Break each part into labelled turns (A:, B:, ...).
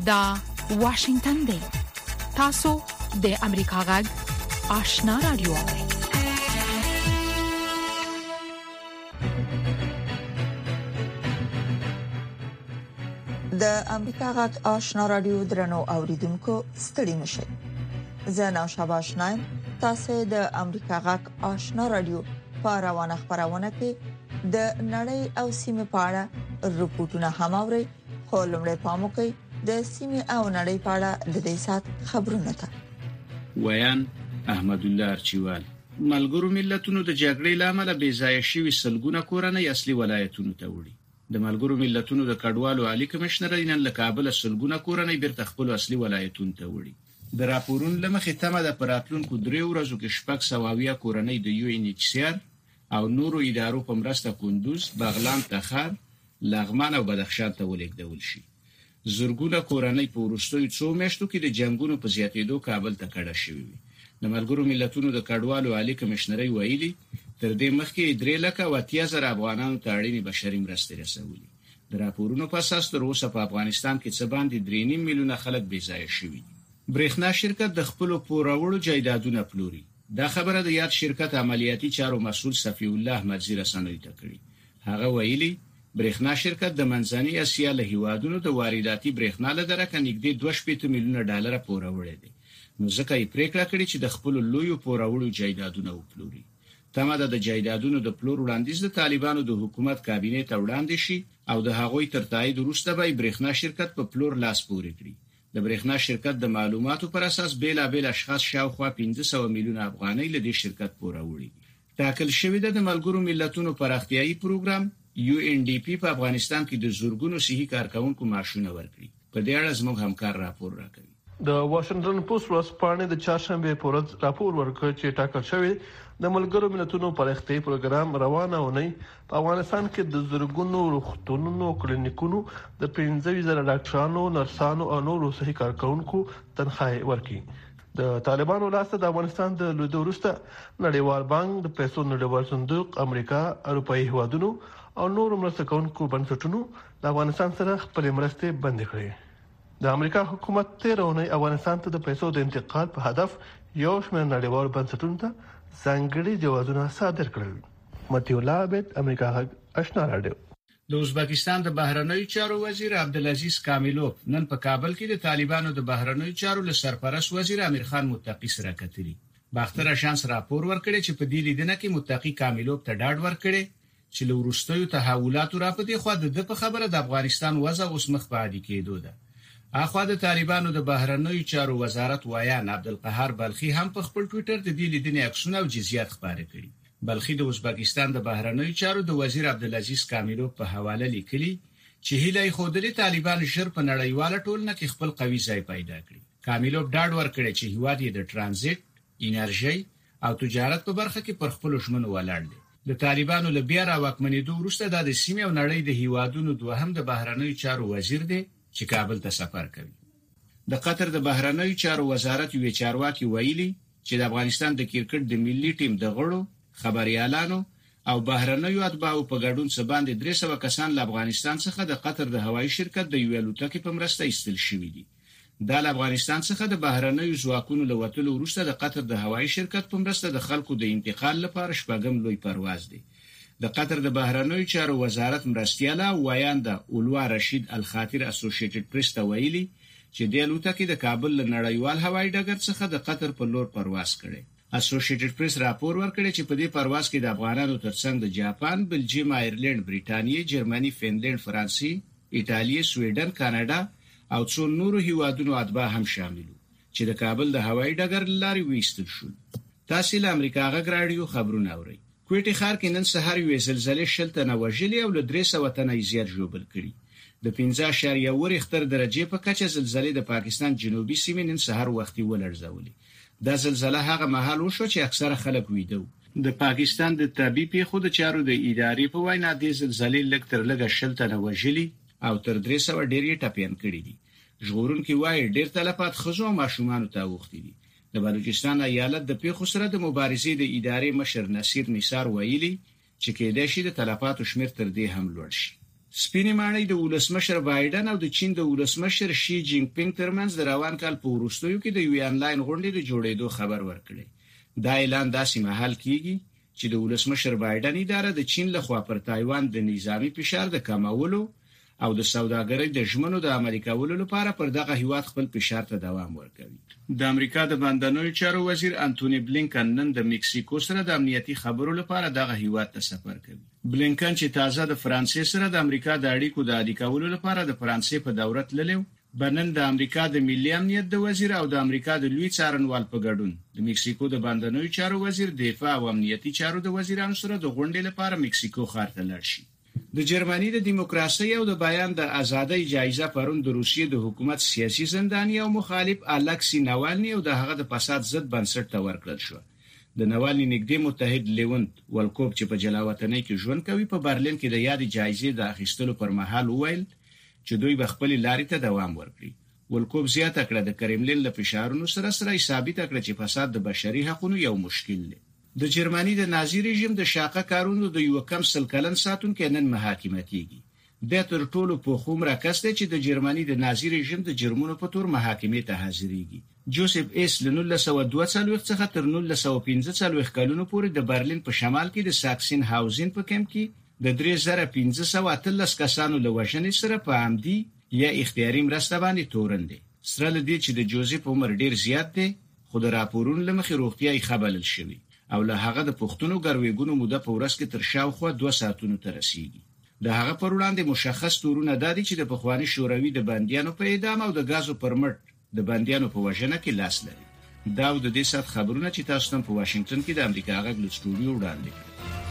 A: دا واشنگتن دی. تاسو د امریکا غږ آشنا رادیو.
B: د امریکا غږ آشنا رادیو درنو اوریدونکو ستړي مشه. زه نوشابه آشنایم. تاسو د امریکا غږ آشنا رادیو په روانه خبرونه کې د نړۍ او سیمه په اړه رپورټونه هم اورئ. خو لمړی پام وکړئ د سیمه او نړۍ په اړه د دې سات خبرونه ته.
C: ویان احمد الله ارچیوال. ملګرو ملتونو د جګړې لامل بې ځای شوی سلګونه کورنۍ اصلي ولایتونو ته وړي. د ملګرو ملتونو د کډوالو عالی کمشنر نن له کابل سلګونه کورنۍ بیرته خپل اصلي ولایتونو ته وړي. د راپورونو لمخې تمه د پراتلونکو 3 ورځو کې شپږ سواویا کورنۍ د UNHCR او نورو ادارو په مرسته کندوز، بغلان، تخار، لغمان او بدخشان ته ولېږدول شي. زرګونه کورنۍ په وروستیو 2 میاشتو کې د جنگونو په زیاتېدو کابل ته کډه شوې وي. د ملګرو ملتونو د کډوالو عالی کمشنري ویلي تر دې مخکې 3,80,000 افغانانو ته اړینې بشري مرستې رسولې. د راپورونو په اساس تر اوسه په افغانستان کې څه باندې 3.5 میلیونه خلک بې ځای شوي. برېښنا شرکت د خپل پوراوړو جایدادونه پلوري. دا خبره د یاد شرکت عملیاتي چارو مسؤل صفی الله مزیر رسنوي ته کړی. هغه ویلي برېښنا شرکت د منځنۍ اسیا له هیوادونو د وارداتي برېښنا له درکه نږدې 2.5 میلیونه ډالر پوراوړي دي. نو ځکه یې پریکړه کړې چې د خپل لویو پوراوړو جایدادونه وپلوري. تمه ده د جایدادونو د پلور وړاندیز د طالبانو د حکومت کابینې ته وړاندې شي او د هغوی تر تایید وروسته به برېښنا شرکت په پلور لاس پورې کړي. د برېښنا شرکت د معلوماتو پر اساس بیلابل اشخاص شاوخوا 500 میلیونه افغانۍ له دې شرکت پوراوړي. ټاکل شوی د ملګرو ملتونو پراختیایي پروګرام UNDP په افغانستان کې د زورګونو صحي کارکونکو معاشونه ورکړي. په دې اړه زموږ همکار راپور راکوي.
D: د واشنگټن پوسټ ورځپاڼې د چهارشنبه په ورځ راپور ورکړ چې ټاکل شوی د ملګرو ملتونو پراختیایي پروګرام روانه ونی په افغانستان کې د زورګونو روغتونونو کلینیکونو د 15,000 ډاکټرانو، نرسانو او نورو صحي کارکونکو تنخواه ورکړي. د طالبانو لاسته د افغانستان د لویدو وروسته نړیوال بانک، د پیسو نړیوال صندوق، امریکا، اروپאי هیوادونو او نورو مرسته کوونکو بنسټونو د افغانستان سره خپل مرستې بند کړې. د امریکا حکومت 13 اونۍ افغانستان ته د پیسو د انتقال په هدف یو شمېر نړیوال بنسټونو ته ځانګړي جوازونه صادر کړل. متي الله عبد، امریکا غږ آشنا رادیو.
C: د ازبکستان د بهرنیو چارو وزیر عبدالعزیز کاملوف نن په کابل کې د طالبانو د بهرنیو چارو له سرپرست وزیر امیر خان متقی سره کتلي. باختر شانس راپور ورکړي چې په دې لیدنه کې متقی کاملوف ته ډاډ ورکړي چې له وروستیو تحولاتو راپدې خو د په خبره د افغانستان وضع اوس مخ په عادي کېدو ده. اخوا د طالبانو د بهرنیو چارو وزارت وایان عبدالقهار بلخی هم په خپل ټوئیټر د دې لیدنې عکسونه او جزئیات خبرې کړي. بلخی د ازبکستان د بهرنیو چارو د وزیر عبدالعزیز کاملوف په حواله لیکلي چې هیله خودلی طالبان شر په نړیواله ټولنه کې خپل قوي ځای پیدا کړي. کاملوف ډاډ ورکړي چې هیواد یې د ترانزیت، انرژي او تجارت په برخه کې پر خپل ژمنو ولاړ دی. د طالبانو له بیا راوکمنېدو وروسته د سیمې او نړۍ د هیوادونو دوهم د بهرنیو چارو وزیر دی چې کابل ته سفر کوي. د قطر د بهرنیو چارو وزارت یو چارواکي ویلي چې د افغانستان د کرکټ د ملي ټیم د غړو، خبريالانو او بهرنیو اتباعو په ګډون سره باندې 300 کسان له افغانستان څخه د قطر د هوایي شرکت د یو الوتکې په مرسته ایستل شوي دي. دا له افغانستان څخه د بهرنیو ځواکونو له وټلو وروسته د قطر د هوایي شرکت په مرسته د خلکو د انتقال لپاره شپږم لوی پرواز دی. د قطر د بهرنیو چارو وزارت مرستیاله وایاندا اولوا رشید الخاطر اسوسییټډ پریس ته ویلي چې د الوتکې د کابل له نړیوال هوایي ډګر څخه د قطر په لور پرواز کړي. اسوسییټډ پریس راپور ورکړي چې په دې پرواز کې د افغانانو ترڅنګ د جاپان، بلجیم، آیرلند، بریټانیا، جرمني، فنلند، فرانسې، ایټالیا، سویډن، کاناډا او څو نورو هیوادونو اتباع هم شامل وو چې د کابل د هوایي ډګر لارې وېستل شول. تاسو له امریکا غږ رادیو خبرونه اورئ. کوټي ښار کې نن سهار یو زلزلې شلته نه وژلې او له 300 تنه زیات ژوبل کړي. د 15.1 ریختر درجه په کچه زلزلې د پاکستان جنوبي سیمې نن سهار وختي ولړزولې. دا زلزلہ هغه مهال وشو چې اکثره خلک ویده وو. د پاکستان د طبي پیښو د چارو د ادارې په وینا د زلزلې لږ تر لږه شلته نه وژلې او تر 300 ډېر ټاپیان کړي دي. ژغورونکي وایي ډېر تلفات خزو ماشومان ته اوختي دي. د بلوچستان ایالت د پیښو سره د مبارزې د ادارې مشر نصیر نثار ویلي چې کېدای شي د تلفاتو شمېر تر دې هم لوړ شي. سپینې ماڼۍ د ولسمشر بایدن او د چین د ولسمشر شي جینګ پینګ ترمنځ د روان کال په وروستیو کې د یو آنلاین غونډې د جوړېدو خبر ورکړي. دا اعلان داسې مهال کیږي چې د ولسمشر بایدن اداره د چین لخوا پر تایوان د نظامی فشار د کمولو او د سوداګرۍ د ژمنو د عملي کولو لپاره پر دغه هیواد خپل فشار ته دوام ورکوي. د امریکا د بهرنیو چارو وزیر انټونی بلینکن نن د مکسیکو سره د امنیتي خبرو لپاره دغه هیواد ته سفر کوي. بلینکن چې تازه د فرانسې سره د امریکا د اړیکو د عادي کولو لپاره د فرانسې په دوره تللی بنن د امریکا د ملي امنیت د وزیر او د امریکا د لوی څارنوال په ګډون د مکسیکو د بهرنیو چارو وزیر دفاع او امنیتي چارو د وزیرانو سره د غونډې لپاره مکسیکو ښار ته لاړ شي. د جرمني د دیموکراسي او د بیان د ازادۍ جایزه پرون د روسیې د حکومت سیاسي زنداني او مخالف الکسی ناوالني او د هغه د فساد ضد بنسټ ته ورکړل شو. د ناوالني نږدې متحد لیونت ولکوب چې په جلاوطنۍ کې ژوند کوي په برلین کې د یادې جایزې د اخیستلو پر مهال وویل چې دوی به خپل لارې ته دوام ورکړي. ولکوب زیاته کړه د کرملین له فشارونو سره ثابت کړه چې فساد د بشري حقوقو یو مشکل دی. د جرمني د نازي رژیم د شاقه کارونو د یو کم سل کلن ساتونکو نن محاکمه کیږي. د تر ټولو په خوم راکسته چې د جرمني د نازي رژیم د جرمونو په تور محاکمه ته حاضرېږي. جوزف ایس ل 1942 څخه تر 1945 کلونو پورې د برلین په شمال کې د ساکسن هاوزن په کمپ کې د 3513 کسانو له وژنې سره په عمدي یا اختیاري مرسته باندې تورن دي. سره لدی چې د جوزف عمر ډیر زیات دی خو د راپورونو لمخې روغتیاي خبرل شوی او له هغه د پښتونو ګروېګونو موده په ورځ کې تر شاوخوا 2 ساعتونو ته رسیدي. د هغه پر وړاندې مشخص تورونه دادي چې د پخوانی شوروي د بنديانو په اعدام او د غازو پرمټ د بنديانو په وژنه کې لاس لري. دا د دې سات خبرونه چې تاسو ته په واشنگټن کې د امریکا غږ له سټوډیو وړاندې کړي.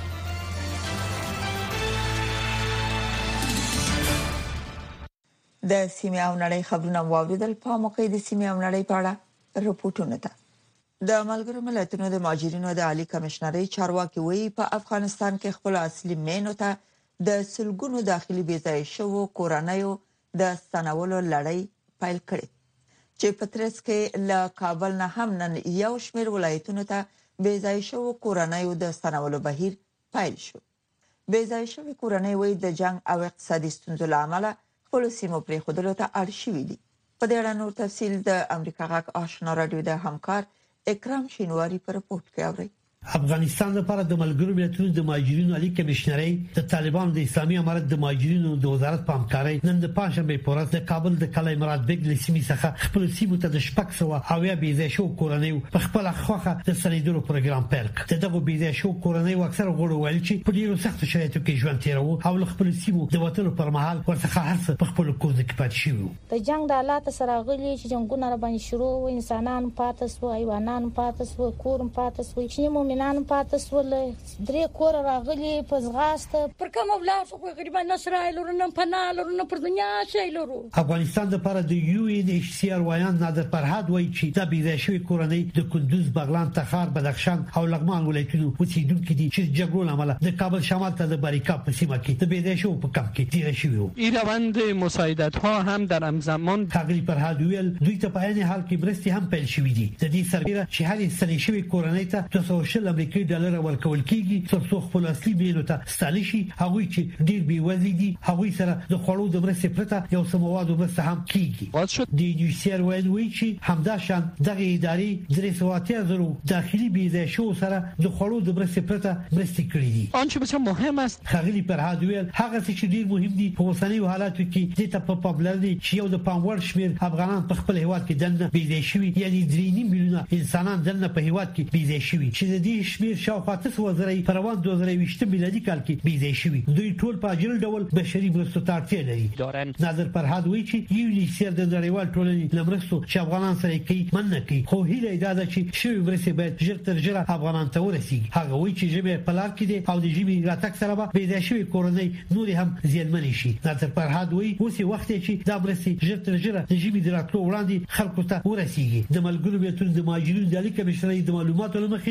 B: د سیمه او نړۍ خبرونه واوریدل په موقع د سیمه او نړۍ په اړه رپورټونه ده. د ملګرو ملتونو د مهاجرینو د عالی کمشنرۍ چارواکي وایي په افغانستان کې خپل اصلي مینو ته د سلګونو داخلي بيځای شوو کورنیو د ستنولو لړۍ پیل کړې چې په ترڅ کې له کابل نه هم نن یو شمېر ولایتونو ته بيځای شوو کورنیو د ستنولو بهیر پیل شو. بيځای شوو کورنۍ وایي د جنگ او اقتصادي ستونزو لامل خپل سیمو پرې خودلو ته اړ شوي دي. په دې اړه نور تفصیل د امریکا غږ آشنا رادیو د همکار اکرام شینواری پر رپورت کې اوري.
E: افغانستان لپاره د ملګرو ملتونو د مهاجرینو عالی کمشنرۍ د طالبانو د اسلامي امارت د مهاجرینو د وزارت په همکارۍ نن د پنځشنبه په ورځ د کابل د کلای مراد بیگ لسیمې څخه خپل سیمو ته د شپږ سوه او یا بيځای شو کورنیو په خپل خوخه د سندرو پروګرام پیل کړ. دغه بيځای شو کورنیو اکثر غوړو ویل چې په ډیرو سخت شرایطو کې ژوند تیرو او خپل سیمو د وټلو پر مهال ورڅخه هرڅه په خپل کوز کې پات شي.
F: د جنگ د حالات سره غلي چې جنگونه را باندې شروع و انسانان پاتې سو حیوانان پاتې سو کورم پاتې سو چې مؤمنان پاتې سو درې کور راغلي په زغاسته پر کوم ولار خو غریبان اسرائیل ورنه پناه لرونه پر دنیا شي لرو.
E: افغانستان لپاره د UNHCR وایان نادر فرهاد وایي چې د بيځای شوی کورنۍ د کندوز بغلان تخار بدخشان او لغمان ولایتونو اوسیدونکو دي چې جګړو لامل د کابل شمال ته د باریکا په سیمه کې د بيځای شو په کمپ کې تیر شوی وو.
G: این روند مساعدت ها هم در همزمان
E: تغلی فرهاد ویل دوی ته په عین حال کې برستی هم پیل شوې دي. د دې سربېره چې هر ستنې شوی کورنۍ ته 200 امریکایي ډالر ورکول کیږي ترڅو خپل اصلي بیلو ته ستانه شي. هغه چې ډیر بي وزن دي هغه سره د خړو د مرسته پرته یو سموادو مرسته هم کیږي. د UNHCR وایي چې همداشان دغه ادارې 300,000 داخلي بيځای شو سره د خړو د مرسته پرته مرسته کړې دي.
G: آنچه بسیار مهم است
E: خغلی فرهاد ویل هغه چې ډیر مهم دي په اوسنۍ حالاتو کې د پاپولر دي چې یو د پاموړ شمیر افغانان په خپل هیواد کې دنه بيځای شوی یعنی 3 میلیونه انسانان دنه په هیواد کې بيځای شوی چې د دې شمیر شاوخوا 300,000 پروان 2020 میلادي کال کې بيځای شوی. دوی ټول په اجل ډول بشري مرستو ته اړتیا لري. ناظر فرهاد وایي چې UNHCR د نړیوال ټولنې لمرستو چې افغانان سره کوي مننه کوي خو هیله ده چې شوی مرسته باید ژر تر ژره افغانان ته ورسیږي. هغه وایي چې ژبه په لار کې دي او د ژبې راتګ سره به بيځای شوی کورنۍ نور هم زیانمن شي. ناظر فرهاد وایي اوس وخت چې دا مرسته ژر تر ژره د ژبې د راتلو وړاندې خلکو ته ورسیږي. د ملګرو ملتونو د مهاجرینو د عالی کمشنرۍ د معلوماتو لمخې شپږ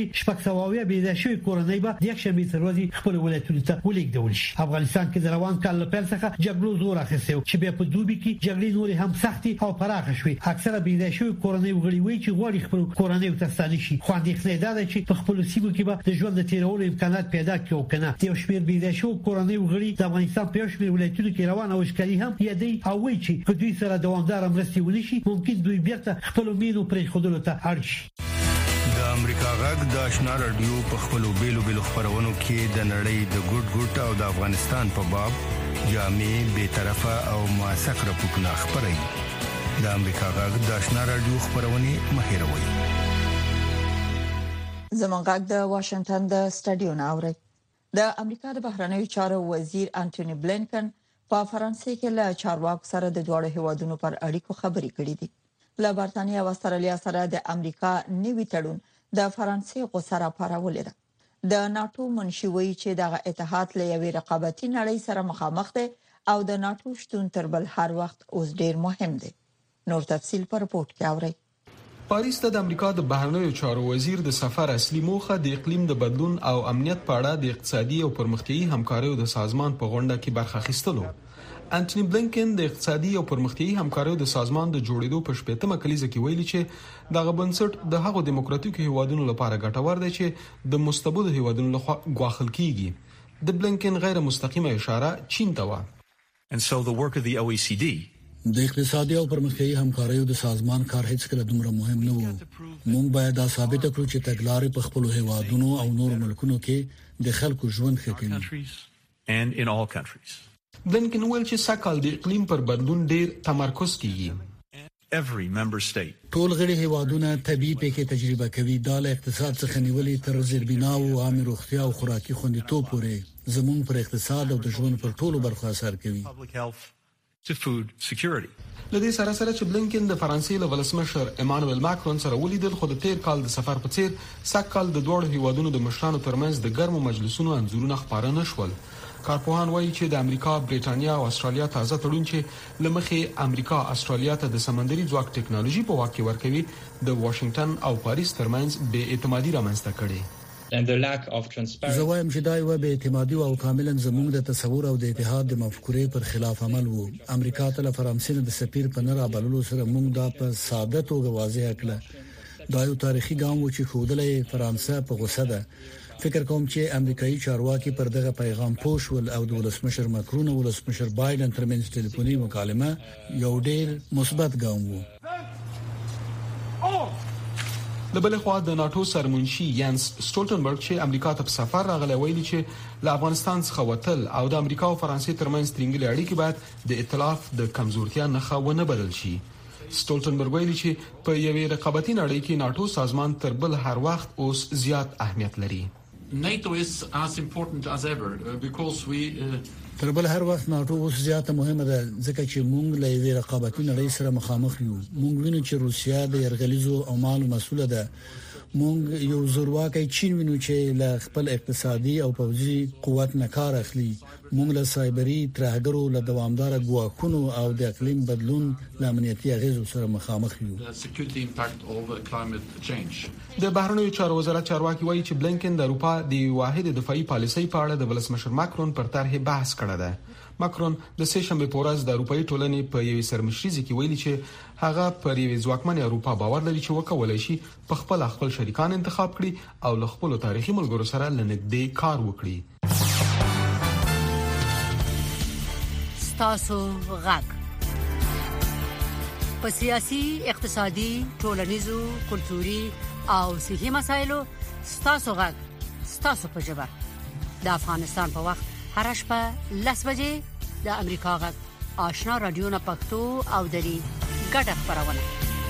E: شپږ بيځای شوی کورنۍ به د یکشنبه تر ورځې خپل ولایتونو ته ولیږدول شي. افغانستان کې د روان کال له پیل څخه جګړو زور اخیستی چې بیا په دوبي کې جګړې نور هم سختي او پراخه شوې. اکثره بيځای شوی کورنۍ وګړي وایي چې غواړي خپل کورنۍ ته ستانه شي، خو اندېښنه ده چې په خپل سیمو کې به د ژوند د تیرولو امکانات پیدا کړي او کنه. یو شمېر بيځای شوی کورنۍ وګړي د افغانستان په شمېر ولایتونو کې روان او ښکاري هم یادې او وایي چې په دوی سره دوامدار مرستې ونشي، ممکن دوی بیرته خپل مینو پرې خودلو ته اړ شي.
H: د امریکا غږ د آشنا رادیو په خپلو بیلو خبرونو کې د نړۍ د ګډ او د افغانستان په باب جامع به طرفه او موثق راپورټونه خبري. د امریکا غږ د آشنا رادیو خبرونه مهیروي.
B: زمونږ غږ د واشنگټن د سټډیو ناوړي. د امریکا د بهرنیو چارو وزیر انټونی بلینکن په فرانسې کې له چارواکو سره د دوه هیوادونو پر اړیکو خبرې کړې دي. له برتانیې او استرالیا سره د امریکا نوي تړون د فرانسې غوسره پارولې ده. د ناتو منشوي چې د اتحاد له یوې رقابتي نړۍ سره مخامخ ده او د ناتو شتون تر بل هر وخت اوس ډیر مهم دی. نور تفصيل په رپورت کې اورئ.
I: پاریس ته د امریکا د بهرنیو چارو وزیر د سفر اصلي موخه د اقلیم د بدلون او امنیت په اړه د اقتصادي او پرمختیایي همکاریو د سازمان په غونډه کې برخه اخیستلو. انټونی بلینکن د اقتصادي او پرمختیایي همکاریو د سازمان د جوړېدو په شپږمه کلیزه کې ویلي چې دغه بنسټ د هغو دیموکراتیکو هیوادونو لپاره ګټور دی چې د مستبد هیوادونو لخوا ګواښل کیږي. د بلینکن غیر مستقیمه اشاره چین ته و.
J: And so the work of the OECD
K: د اقتصادي او پرمختیایي همکاریو د سازمان کار هیڅ کله دومره مهم نه و. موږ باید دا ثابت کړو چې تګلارې په خپل هیوادونو او نور ملکونو کې د خلکو ژوند ښه کوي.
J: and in all countries.
I: بلینکن ویل چې سکهال د اقلیم پر بدلون ډیر تمرکز کوي.
J: Every member state
K: ټول غړي هیوادونه طبيعي پیښې تجربه کوي. د اقتصاد څخه نیولې تر زیربنا او عامه روغتیا او خوراکي خوندیتوب پورې زموږ پر اقتصاد او د ژوند پر ټولو برخو اثر کوي.
J: public health to food security.
I: لدې سره چې بلینکن د فرانسې له ولسمشر ایمانوئل ماکرون سره ولیدل، خو د تیر کال د سفر په څیر سکهال د دوه هیوادونو د مشرانو ترمنځ د ګرمو مجلسونو انځورونه خبره نشول. کارپوهان وایي چې د امریکا، بریټانیا او استرالیا تازه تړون چې لمخې امریکا استرالیا ته د سمندري ځواک ټکنالوژي په واقع ورکوي د واشنگټن او پاریس ترمنځ بې اعتمادي رامنځته کړي.
K: زه وایم چې دا یو بې اعتمادي او کاملا زموږ د تصور او د اتحاد د مفکورې پر خلاف عمل وو. امریکا ته له فرانسې د سفیر په نه رابللو سره موږ دا په ساده توګه واضح کړل. دا یو تاریخي ګام و چې خودلې فرانسې په غوسه ده. فکر کوم چې امریکایي چارواکي پر دغه پیغام پوښول او د ولسمشر ماکرون او ولسمشر بایدن ترمنځ ټلیفوني مکالمه یو ډیر مثبت ګام وو.
I: د بل خوا د ناتو سرمنشي یانس سټولټنبرګ چې امریکا ته په سفر راغلی ویلي چې له افغانستان څخه وتل او د امریکا او فرانسې ترمنځ ترنګلې اړیکې باید د ائتلاف د کمزورتیا نښه ونه بلل شي. سټولټنبرګ ویلي چې په یوې رقابتي نړۍ کې ناتو سازمان تر بل هر وخت اوس زیات اهمیت لري.
L: NATO is as important as ever because we
K: تر بل هر وخت ناتو اوس زیاته مهمه ده ځکه چې موږ له یوې رقابتي نړۍ سره مخامخ یو. موږ وینو چې روسیا د يرغلیزو او مالو مسوله ده. موږ یو زورواکي چین وینو چې له خپل اقتصادي او پوځي قوت نه کار اخلي. موږ له سایبري ترهګرو له دوامدار ګواښونو او د اقلیم بدلون له امنیتي اغیزو سره مخامخ یو.
I: د بهرنیو چارو وزارت چارواکي وایي چې بلینکن د اروپا د واحد دفاعي پالیسۍ په اړه د ولسمشر ماکرون پر طرح بحث کړی دی. ماکرون د سه شنبه په ورځ د اروپאי ټولنې په یوې سرمشريزه کې ویلي چې هغه پر یوې ځواکمنې اروپا باور لري چې وکولای شي په خپل شریکان انتخاب کړي او له خپل تاریخي ملګرو سره لنږدې کار وکړي.
M: تاسو غږ په سیاسي، اقتصادي، ټولنیزو، کلتوري او صحي مسایلو تاسو غږ تاسو په ژبه د افغانستان په وخت هر شپه 10 بجې د امریکا غږ آشنا رادیو نه پښتو او دری ګډه خبرونه.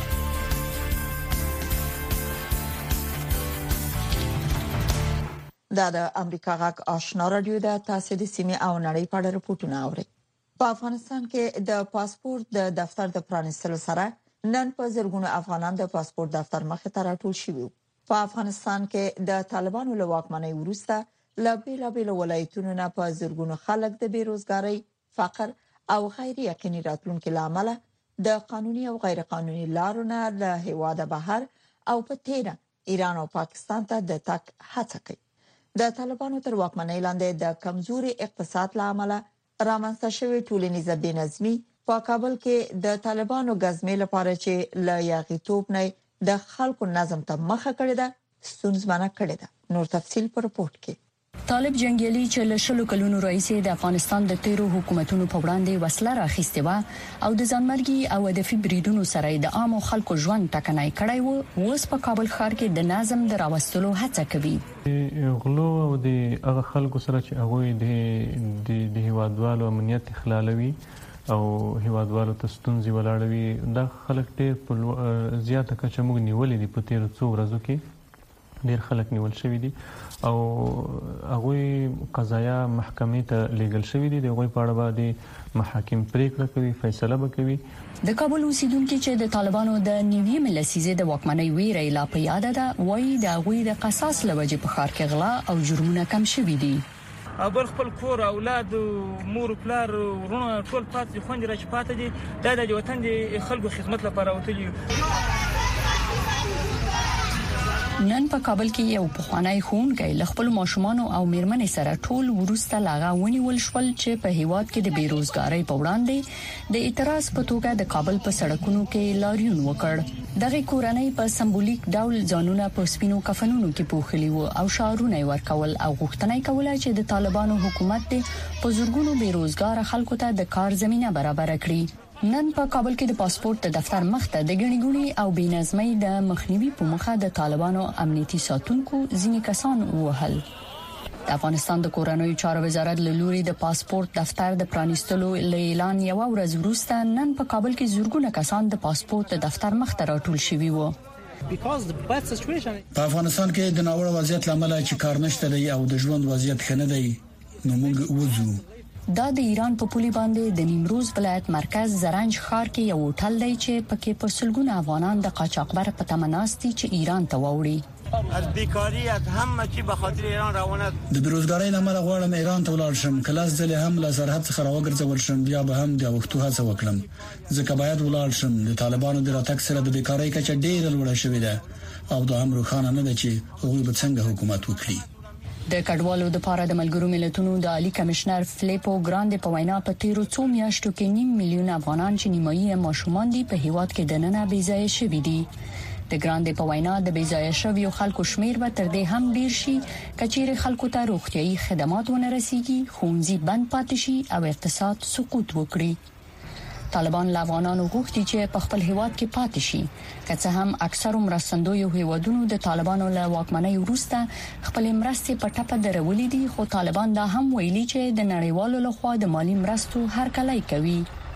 B: دا د امریکا غږ آشنا رادیو د تاسو د سیمه او نړۍ په اړه راپورټونه اوري. په افغانستان کې د پاسپورت د دفتر د پرانیستلو سره نن په زرګونو افغانان د پاسپورت دفتر مخې ته راټول شوي. په افغانستان کې د طالبانو له واکمنۍ وروسته له بیلابیلو ولایتونو نه په زرګونو خلک د بیروزګارۍ، فقر او غیر یقیني راتلونکو لامل د قانوني او غیر قانوني لارو نه له هیواده بهر او په تیره ایران او پاکستان ته د تک هڅه کوي. د طالبانو تر واکمنۍ لاندې د کمزوري اقتصاد لامل رامنځته شوی ټولنیزه بېنظمي په کابل کې د طالبانو غزمې لپاره چې ل یاغیتوب نه د خلکو نظم ته مخه کړې ده ستونزمنه کړې ده. نور تفصیل پر رپورت کې.
N: طالب جنگیالي چې له شلو کلونو راځي د افغانستان د تیرو حکومتونو په وړاندې وسله راخیستې و او د ځانمرګي او هدفي بریدونو سره د عام خلکو ژوند ټکنای کړی و، اوس په کابل ښار کې د نظم د راوستلو هڅه کوي.
O: غلو او د هغه خلکو سره چې هغه د هیوادوالو امنیت خلالوي او هیوادوالو ته ستونزې ولاړوي، دا خلک ډېر په زیاته کچه موږ نیولې دي. په تیرو څو ورځو کې ډېر خلک نیول شوي دي او هغه قضایا محکمې ته لیږل شوی دي. د هغه په اړه باندې محاکم پریکړه کوي، فیصله وکوي.
N: د کابل اوسیدونکو چې د طالبانو د نیوي لسیزې د واکمنۍ ویره لا په یاد ده، وایي د هغه د قصاص لوجه په ښار کې غلا او جرمونه کم شوي دي.
P: بل خپل کور اولاد مور پلار ورونه ټول پاتې خوندې را چې پاتې دي د وطن د خلکو خدمت لپاره وتلي.
N: نن په کابل کې یو پخوانی ښوونکی له خپل ماشومان او میرمنې سره ټول ورسته لاغه ونیول شول چې په هیواد کې د بیروزګاری په وړاندې د اعتراض په توګه د کابل په سړکونو کې لاریون وکړ. دغه کورنۍ په سمبولیک ډول ځانونه په سپینو کفنونو کې پوښلي وو او شعارونه ورکول او غوښتنه کوله چې د طالبانو حکومت د په زورګونو بیروزګار خلکو ته د کار زمينه برابر کړي. نن په کابل کې د پاسپورت دفتر مخته د ګڼګونی او بېنظمۍ د مخنیوي په مخه د طالبانو امنیتي ساتونکو ځینې کسان وهل. د افغانستان د کورنیو چارو وزارت له لوري د پاسپورت دفتر د پرانیستلو اعلان یو ورځ وروسته نن په کابل کې زورګونه کسان د پاسپورت دفتر مخته راټول شوي وو.
K: په افغانستان کې د ناوړه وضعیت لامل چې کار نشته دی او د ژوند وضعیت ښه نه دی، نو موږ وځو.
N: دا د ایران په پولي باندې د نیمروز ولایت مرکز زرنج ښار کې یو هوټل دی چې پکې په سلګونه افغانان د قاچاقبر په تمناستي چې ایران ته وړي.
Q: از بیکاری از همه چی به خاطر ایران روانه
K: د بیروزګاری لامل غواړم ایران ته ولاړ شم، کلاس ځله هم له سرحد څخه راوګرځول شم، بیا به هم د وختو هڅه وکړم ځکه باید ولاړ شم. د طالبانو د راتګ سره د بیکاری کچه ډېره لوړه شوې ده او دا هم روښانه نه ده چې هغوی به څنګه حکومت وکړي.
N: د کډوالو د پاره د ملګرو ملتونو د عالی کمشنر فلیپو ګراند په وینا په تیرو څو میاشتو کې 9 میلیون افغانان چې نیمایي ماشومان دي په هیواد کې د نننه بېځایه شوي دي. د ګراند په وینا د بېځایه شویو خلکو شمیر به تر دې هم ډیر شي کچېره خلکو ته روغتيایي خدمات ونه رسیږي، ښوونځي بند پاتې شي او اقتصاد سقوط وکړي. طالبان له افغانانو غوښتي چې په خپل هیواد کې پاتې شي، که څه هم اکثر مرستندوی هیوادونو د طالبانو له واکمنۍ وروسته خپل مرستې په ټپه درولې دي، خو طالبان دا هم ویلي چې د نړیوالو لخوا د مالی مرستو هرکلی کوي.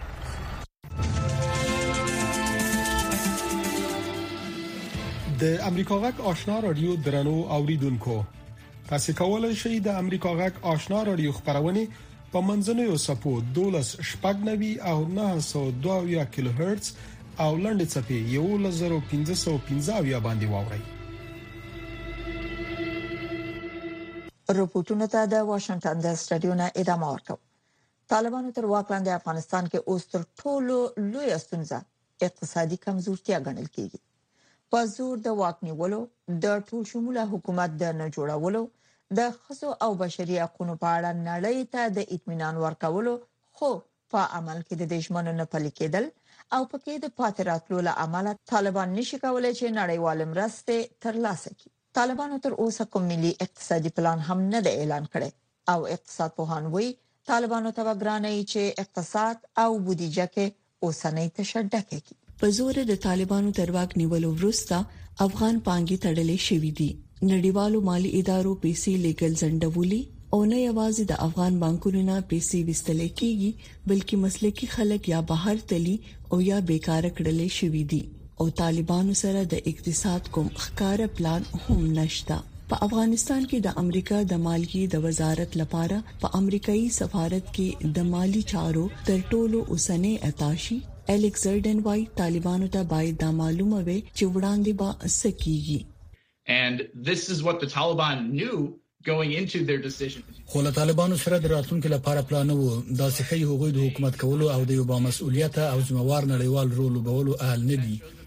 I: د امریکا غږ آشنا رادیو درنو اوریدونکو، تاسو کولای شئ د امریکا غږ آشنا رادیو خبرونه په منځنوي سپو 12 شپږنوي او 902 کیلو هرتز او لنډ چپی 1515 باندې واورئ.
B: رپورټونه ته د واشنگټن د سټډیو نه ادامه ورکوي. طالبانو تر واک لاندې افغانستان کې اوس تر ټولو لوی ستونزه اقتصادي کمزورتیا ګڼل کیږي. په زور د واک نیولو، د ټول شموله حکومت د نه جوړولو، د خصو او بشري حقوقو په اړه نړۍ ته د اطمینان ورکولو، خو په عمل کې د دښمنو نه پلي کېدل او پکې د پاتراتلو له امله طالبان نشي کولای چې نړیوال مرستې ترلاسه کړي. طالبانو تر اوسه کوم ملي اقتصادي پلان هم نه دی اعلان کړی او اقتصاد پوهان وایي طالبانو ته وګراني چې اقتصاد او بودیجه کې اوسنۍ تشدد کوي.
R: په زور د طالبانو تر واک نیولو وروسته افغان پانګي تړلې شوې دي. نړیوالو مالی ادارو پیسې لیګل زندولي او نه یوازې د افغان بانکونو نه پیسې وستل کیږي بلکې مسلکي خلک یا بهر تلي او یا بیکاره کړل شوي دي او طالبانو سره د اقتصاد کوم ښکارا پلان هم نشته. په افغانستان کې د امریکا د مالیې د وزارت لپاره په امریکایي سفارت کې د مالی چارو تر ټولو اوسنی اتاشي الیکساندر وای طالبانو ته باید دا معلومه وي چې وړاندې به سکیږي.
S: And this is what the Taliban knew going into their decision.
K: خو له طالبانو سره د راتلونکو لپاره پلان وو، دا څه هغوی د حکومت کولو او د یو با مسؤلیت او ذمہوار نړیوال رول لوبولو اهل نه دي.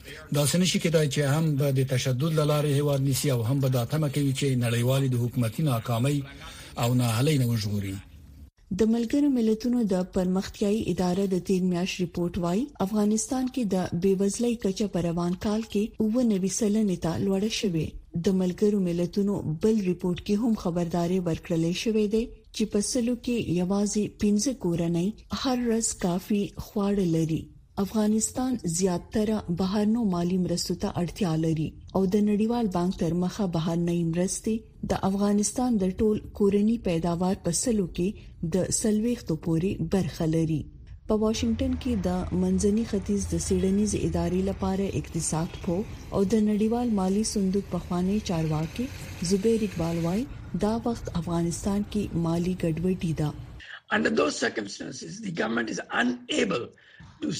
K: دا سنشي کېدای چې هم به د تشدد لاره هیواد نسی او هم به د اتمه کوي چې نړیوالي د حکومتي ناکامۍ او ناهلي نه وژغوري.
R: د ملګرو ملتونو د پرمختیايي ادارې د تیر میاشت ریپورت وايي افغانستان کې د بیوزلۍ کچه په روان کال کې 90% ته لوړه شوې. د ملګرو ملتونو بل ریپورت کې هم خبرداري ورکړل شوې ده چې په سلو کې یوازې 15 کورنۍ هر ورځ کافي خواړه لري. افغانستان زیاتره بهرنو مالی مرستو ته اړتیا لري او د نړیوال بانک تر مخه بهرنۍ مرستې د افغانستان د ټول کورنی پیداوار په سلو کې د سلويختو پوري برخه لري. په واشنگټن کې د منځني ختیځ د سیډنیز ادارې لپاره اقتصاد پو او د نړیوال مالی صندوق په خوانی چارواکي زبیر اقبال وايي دا وخت افغانستان کې مالی ګډوډي ده.
T: Under those circumstances the government is unable to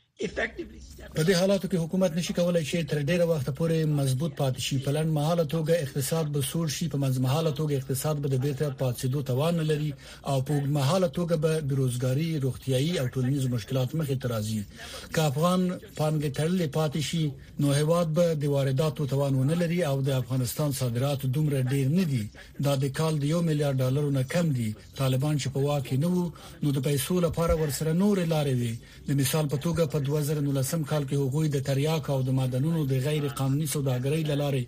K: په دې حالاتو کې حکومت نشي کولای چې تر ډیره وخت پورې مضبوط پاتې شي. په لنډ مهاله توګه اقتصاد به سوړ شي، په منځ مهاله توګه اقتصاد به د بیرته پاتېدو توان لري او په اوږد مهاله توګه به بیروزګاری، روغتيایي او ټولنیز مشکلات مخې ته راځي. که افغان پانګه تړلې پاتې شي نو هیواد به د وارداتو توان ونه لري او د افغانستان صادرات دومره ډیر نه دي. دا د کال د 1 میلیارډ ډالرو نه کم دي. طالبان چې په واک کې نه وو نو د پیسو لپاره ورسره نور لارې وي. د مثال په توګه په 2019 کال کې هغوی د تریاک او د معدنونو د غیر قانوني سوداګرۍ لاره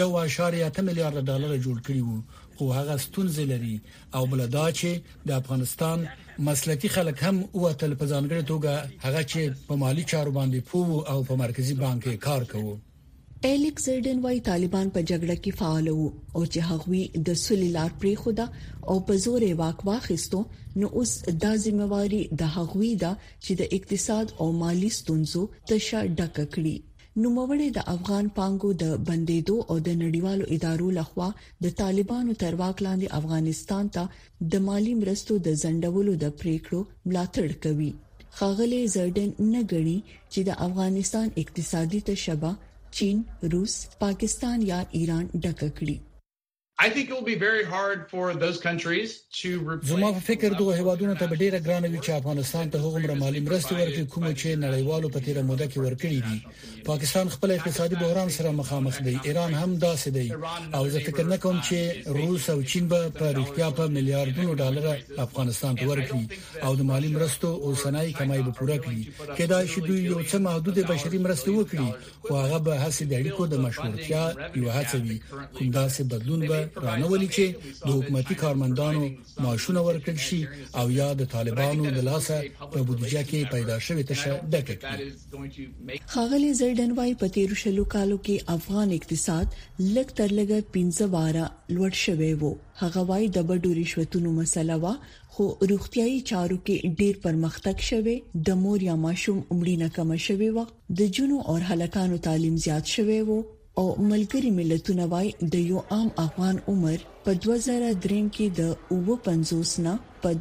K: 1.8 میلیارډ ډالر جوړ کړي وو. خو هغه ستونزې لري او بلدا چې د افغانستان مسلکي خلک هم وتل په ځانګړي توګه هغه چې په مالی چارو باندې پوه او په مرکزی بانک کې کار کوي.
R: الیکس زرډن وايي طالبان په جګړه کې فعال وو او چې هغوی د سولې پرې خوده او په زور واک واخیستو نو اوس دا ځمواري د هغوی دا چې د اقتصاد او مالی ستونزو تشه ډکه کړي. نو موړې د افغان پانګو د بندیدو او د نړیوالو ادارو لخوا د طالبانو تر واک لاندې افغانستان ته د مالی مرستو د ځنډولو د پریکړو ملاتړ کوي. ښاغلي زرډن نه غړي چې د افغانستان اقتصادي تشبه چین، روس، پاکستان یا ایران ډکه کړي.
S: I think it will be very hard for those countries to
K: زما په فکر دغه هیوادونو ته ډیره ګرانه وي چې افغانستان ته هغومره مالی مرستې ورکړي کوم چې نړیوالو په تیره موده کې ورکړي دي. پاکستان خپل اقتصادي بحران سره مخامخ دی، ایران هم داسې دی او زه فکر نه کوم چې روس او چین به په رښتیا په میلیارډونو ډالر افغانستان ته ورکړي او د مالی مرستو او صنایع کمای به پوره کړي. کېدای شي دوی یو څه محدود بشري مرستې وکړي خو هغه به هڅه د اړیکو د مشروعیتیا یو هڅه وي. کوم داسې بدلون به رانولي چې د حکومتي کارمندانو معاشونه ورکړل شي او یا د طالبانو د لاسه په بودیجه کې پیدا شوی تشه ډکه کړي.
R: ښاغلي زرډن وايي په تیر شلو کالو کې افغان اقتصاد لږ تر لږه 15 باره لوړ شوی وو. هغه وايي د بډو رشوتونو مسله وا خو روغتيایي چارو کې ډیر پرمختګ شوی، د مور یا ماشوم عمرینه کم شوی و، د جنو او هلکانو تعلیم زیات شوی وو او ملګری ملتونه وايي د یو عام افغان عمر په 2003 کې د 50 نه په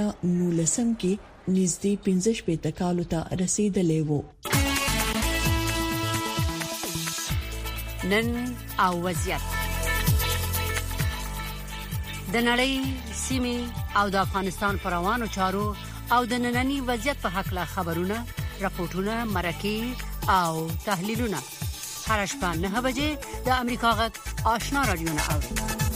R: 2019 کې نږدې 15 کالو ته رسیدلې وو.
M: نن او وضعیت د نړۍ سیمې او د افغانستان پر روانو چارو او د ننني وضعیت په حق لا خبرونه، راپورټونه، مرکې او تحلیلونه هر شپه 9 بجې د امریکا غږ آشنا رادیو نه اوري.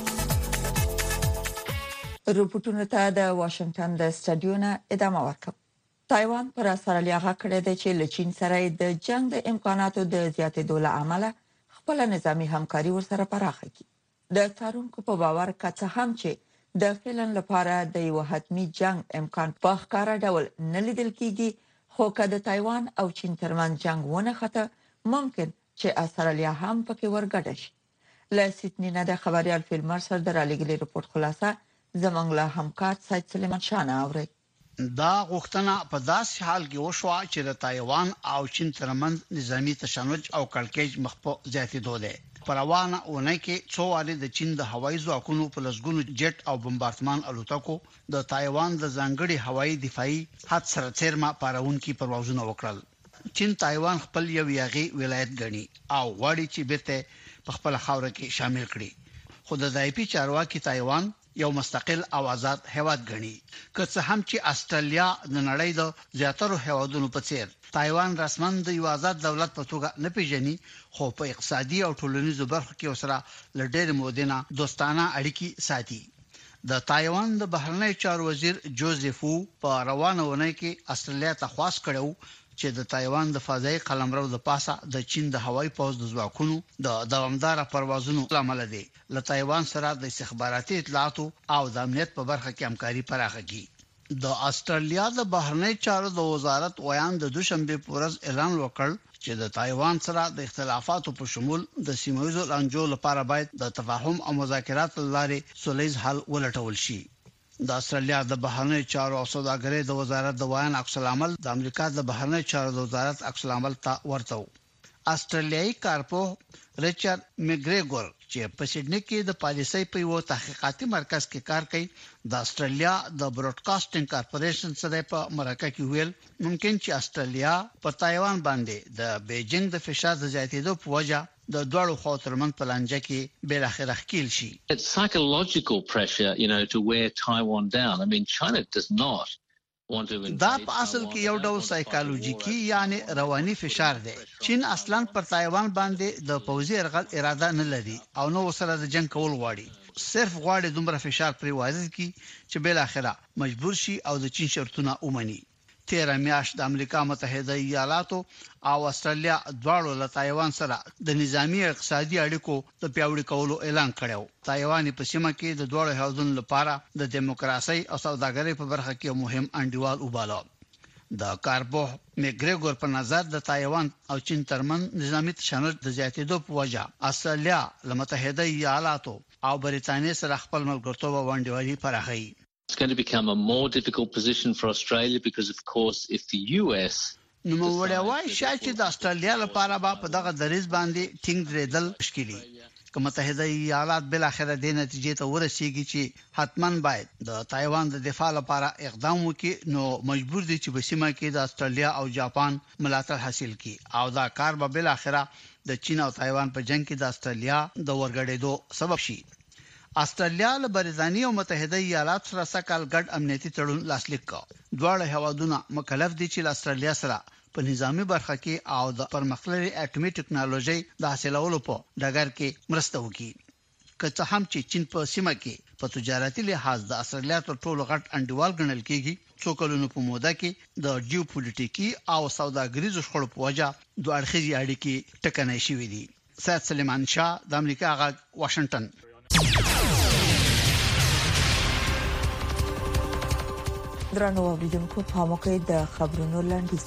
B: رپورټونه ته د واشنگټن د سټډیو نه ادامه ورکوم. تایوان پر استرالیا غاکړه د چې لچین سره د جنگ د امکاناتو د زیاتېدو له امله خپل نظامی همکاري ورسره پراخه کړي. د څارونکو په باور کته هم چې د فلن لپاره د یو حتمی جنگ امکان په ښکارا ډول نه لیدل کیږي، خو که د تایوان او چین ترمنځ جنگ ونه خته ممکن چې استرالیا هم پکې ورګډه شي. له سیدنی نه د خبريال فیلمر سره د رالیګلي رپورت خلاصه زمنګ له همکار سید سلیمان شاه اوري.
U: دا غوښتنه په داسې حال کې وشوه چې د تایوان او چین ترمنځ نظامی تشنج او کړکېچ مخ په زیاتېدو دی. پروانه اونۍ کې څو واري د چین د هوایي ځواکونو په لسګونو جټ او بمبارډمان الوتکو د تایوان د ځانګړي هوایي دفاعي حد سره چیرما پارونکي پروازونه وکړل. چین تایوان خپل یو یاغي ولایت ګڼي او غواړي چې بیرته په خپل خاور کې شامل کړي. خو د ځایپی چارواکي تایوان یو مستقل او آزاد هیواد ګڼي. که څه هم چې استرالیا د نړۍ د زیاترو هیوادونو په څیر تایوان رسماً د یو آزاد دولت په توګه نه پیژني، خو په اقتصادي او ټولنیزو برخو کې وسره لډېر مودنه دوستانه اړیکې ساتي. د تایوان د بهرنی چارو وزیر جوزف وو په روانه ونې کې استرالیا ته خواست کړو چې د تایوان د فضایي قلمرو د پاسه د چین د هوایي پوځ د ځواکونو د دوامدار پروازونو لامل دي له تایوان سره د استخباراتي اطلاعاتو او د امنیت په برخه کې همکاري پراخه کړي. د استرالیا د بهرنی چارو د وزارت ویان د دوشنبه پورز اعلان وکړ چې د تایوان سره د اختلافاتو په شمول د سیمه‌ییزو لانجو لپاره باید د تفاهم او مذاکرات لارې سولهییز حل ولټول شي. د استرالیا د بهرنی چارو او سوداګرۍ د وزارت د ویان عکس العمل د امریکا د بهرنی چارو د وزارت عکس العمل ته ورته. استرالیایي کارپوه ریچارډ میګریګور چې په سیډنی کې د پالیسۍ په یو تحقیقاتي مرکز کې کار کوي د استرالیا د براډکاسټینګ کارپوریشن سره په مرکه کې ویل ممکن چې استرالیا په تایوان باندې د بیجینګ د فشار د زیاتېدو په وجه د دوړو خو ترمن پلانجه کې بل اخر خکیل شي.
A: It's psychological pressure, to wear Taiwan down. I mean, China does not want to invade.
U: دا په اصل کې یو ډول سایکالوژیکي یعنی رواني فشار دی. چین اصلا پر تایوان باندې د پوځي یرغل اراده نه لري او نو سره د جنگ کول غواړي. صرف غواړي دومره فشار پرې وارد کړي چې بل اخره مجبور شي او د چین شرطونه ومني. 13 میاشت د امریکا متحده ایالاتو او استرالیا دواړو له تایوان سره د نظامی اقتصادي اړیکو د پیاوړي کولو اعلان کړو. تایوان په سیمه کې د دوړو هیوادونو لپاره د دیموکراسي او سوداګرۍ په برخه کې مهم انډیوال وباله. د کارپوه میګریګور په نظر د تایوان او چین ترمن نظامی تشنج د زیاتېدو په وجه استرالیا له متحده ایالاتو او بریتانیا سره خپل ملګرتوب او انډیوالي پراخوي.
A: It's going to become a more difficult position for Australia because, of course, if the US
U: نو وړوای شای چې د استرالیا لپاره په دغه دریز باندې ټینګ درېدل مشکلي. که متحده ایالات بل اخر د نتیجې ته ورسیږي چې حتمان باید د تایوان د دفاع لپاره اقدام وکړي نو مجبور دي چې په سیمه کې د استرالیا او جاپان ملاتړ حاصل کړي او دا کار به بل اخر د چین او تایوان په جنگ کې د استرالیا د ورګړېدو سبب شي. استرالیا له بریتانیا او متحده ایالات سره سکهال ګډ امنیتي تړون لاسلیک کړ. دواړه هیوادونه مکلف دي چې استرالیا سره په نظامی برخه کې او د پرمختللي اټومي ټکنالوژي د حاصلولو په ډګر کې مرسته وکړي. که څه هم چې چین په سیمه کې په تجارتي لحاظ د استرالیا تر ټولو غټ انډیوال ګڼل کېږي، څو کلونو په موده کې د جیوپولیټیکي او سوداګریزو شخړو په وجه دوه اړخیزې اړیکې ټکنۍ شوې دي. سید سلیمان شاه د امریکا غږ واشنگټن.
B: درنو اوریدونکو په موقع د خبرونو لاندې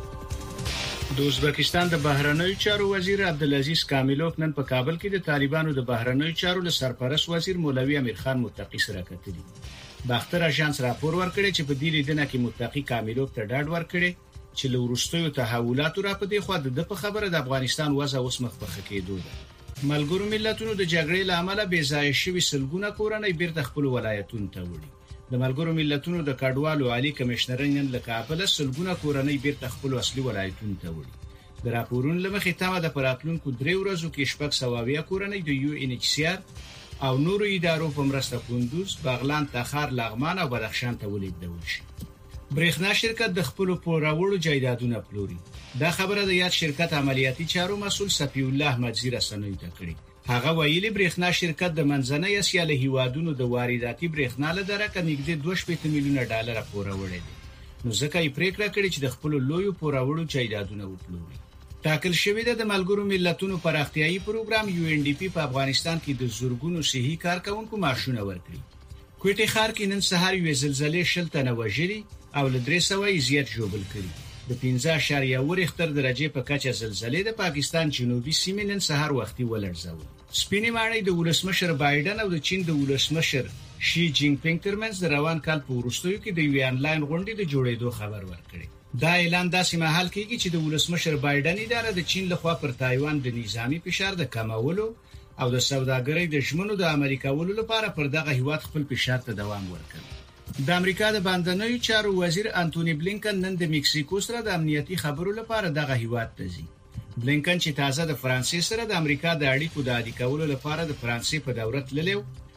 C: د ازبکستان د بهرنیو چارو وزیر عبدالعزیز کاملوف نن په کابل کې د طالبانو د بهرنیو چارو له سرپرست وزیر مولوی امیر خان متقی سره کتلي. باختر اژانس راپور ورکړی چې په دې لیدنه کې متقی کاملوف ته ډاډ ورکړي چې له وروستیو تحولاتو را پدې خو د په خبره د افغانستان وضع اوس مخ په کېدو ده. ملګرو ملتونو د جګړې لامل به ځای شوی سلګونه کورنۍ بیرته خپل ولایتونو ته وړي. د ملګرو ملتونو د کډوالو عالی کمشنرین له کابل سلګونه کورنۍ بیرته خپل اصلي ولایتونو ته وړي. د راپورونو لمخې تمه د پراتلونکو 3 ورځو کې شپږ سواویا کورنۍ د UNHCR او نورو ادارو په مرسته کندوز، بغلان، تخار، لغمان او بدخشان ته ولیدل شي. برېښنا شرکت د خپل پوراوړو جایدادونه پلوري. دا خبره د یاد شرکت عملیاتي چارو مسول صفی الله مجزی رسنوي ته کړې. هغه ویلي برېښنا شرکت د منځنۍ اسیا له هیوادونو د وارداتي برېښنا له درکه نږدې 2.5 میلیونه ډالر پوراوړي دي. نو ځکه یې پریکړه کړې چې د خپل لویو پوراوړو جایدادونه وپلوري. ټاکل شوې ده د ملګرو ملتونو پراختیایي پروګرام UNDP په افغانستان کې د زورګونو صحي کارکونکو معاشونه ورکړي. کوټه ښار کې نن سهار یو زلزلې شلته نه وژلي او له 300 زیات ژوبل کړي. د 15.1 ریختر درجه په کچه زلزلې د پاکستان جنوبي سیمې نن سهار وختي ولړزول. سپینې ماڼۍ د ولسمشر بایدن او د چین د ولسمشر شي جین پینګ ترمنځ د روان کال په وروستیو کې د یو آنلاین غونډې د جوړېدو خبر ورکړي. دا اعلان داسې مهال کېږي چې د ولسمشر بایدن اداره د چین لخوا پر تایوان د نظامی فشار د کمولو او د سوداګرۍ د ژمنو د امریکاولو لپاره پر دغه هیواد خپل فشار ته دوام ورکړي. د امریکا د بهرنیو چارو وزیر انټونی بلینکن نن د میکسیکو سره د امنیتي خبرو لپاره دغه هیواد ته ځي. بلینکن چې تازه د فرانسې سره د امریکا د اړیکو د عادي کولو لپاره د فرانسې په دورت للیو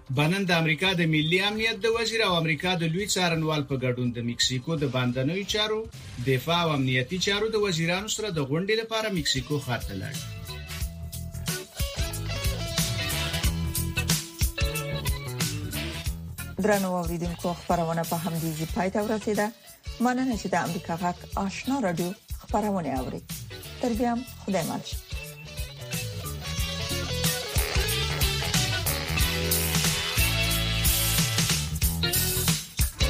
C: بنن د امریکا د ملي امنیت د وزیر او امریکا د لوی څارنوال په ګډون د مکسیکو د باندنوي چارو دفاع او امنیتي چارو د وزیرانو سره د غونډې لپاره مکسیکو ښار ته لاړ.
B: درنو اوریدونکو خبرونه په همدې ځای پای ته ورسیده. مننه چې د امریکا غږ آشنا رادیو خبرونه اوري. تر بیا خدای مل.